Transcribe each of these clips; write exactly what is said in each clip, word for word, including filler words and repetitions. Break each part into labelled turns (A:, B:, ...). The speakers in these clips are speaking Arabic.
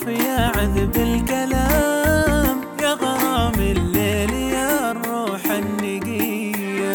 A: الحرف يا عذب الكلام، يا غرام الليل يا الروح النقية.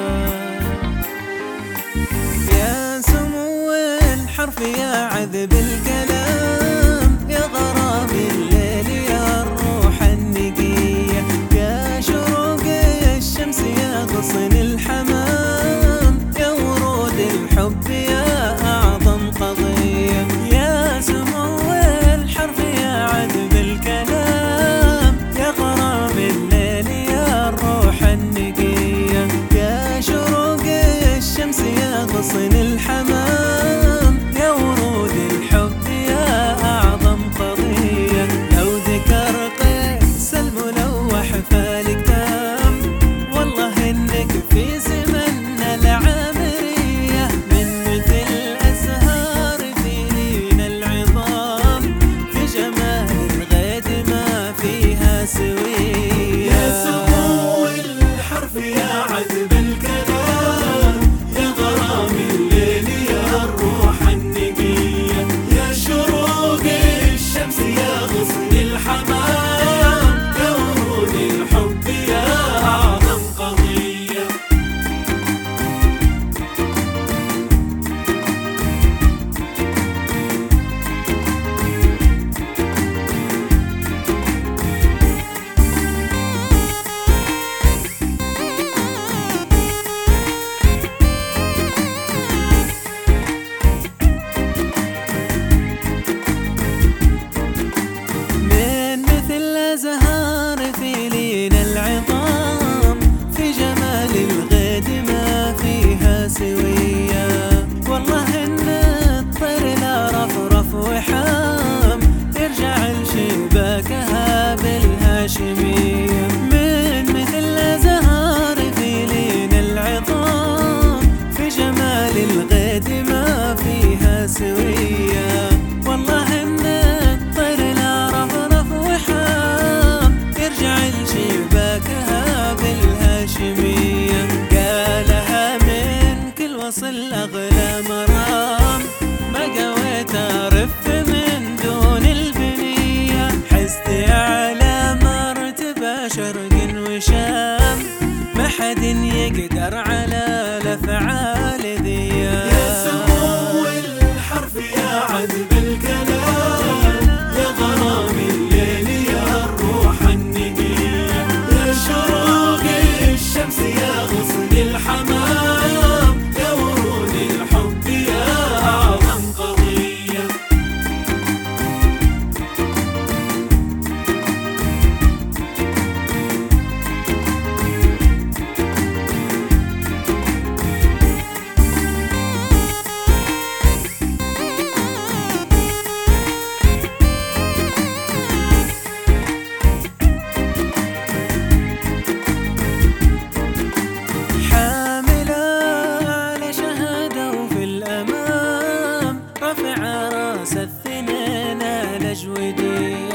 A: يا سمو الحرف يا عذب الكلام، يا غرام الليل يا الروح النقية. يا شروق الشمس يا غصن الحمام، يا ورود الحب يا أعظم قضية. يا سمو الحرف يا عذب الكلام، يا غرام الليل يا الروح النقية. يا شروق الشمس يا غصن الحمام، يا ورود الحب يا أعظم قضية. لو ذكر قيس الملوح فالكتاب، والله إنك في زمننا العامرية. من مثل أزهار في لين العظام، في جمال الغيد ما فيها سوية.
B: يا سمو الحرف يا عذب الكلام، يا غرام الليل يا الروح النقية. يا شروق الشمس يا غصن الحمام، يا ورود الحب يا أعظم قضية.
A: من مثل أزهار في لين العظام، في جمال الغيد ما فيها سوية. والله إن الطير لا رفرف وحام، يرجع لشباكها بالهاشمية. من مثل أزهار في لين العظام، في جمال الغيد ما فيها سوية. والله إن الطير لا رفرف وحام، يرجع لشباكها بالهاشمية. قالها من كل وصل أغلى مرام، ما قويت أرف من دون البنية. حزتي على مرتبة شرق وشام، ما حد يقدر على الأفعال ذي.
B: يا سمو الحرف يا عذب الكلام، يا غرام الليل يا الروح النقية. يا شروق الشمس يا غصن الحمام، يا ورود الحب يا أعظم قضية.
A: رافع راس الثنين الأجودي.